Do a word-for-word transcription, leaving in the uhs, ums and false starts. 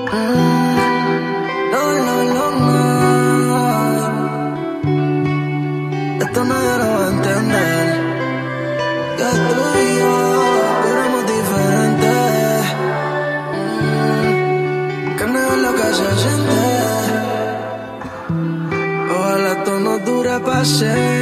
Mm, no, no, no, no. Esto nadie lo va a entender. Que tú y yo éramos diferentes. Mm, que no es lo que se siente. Ojalá esto no dure para siempre.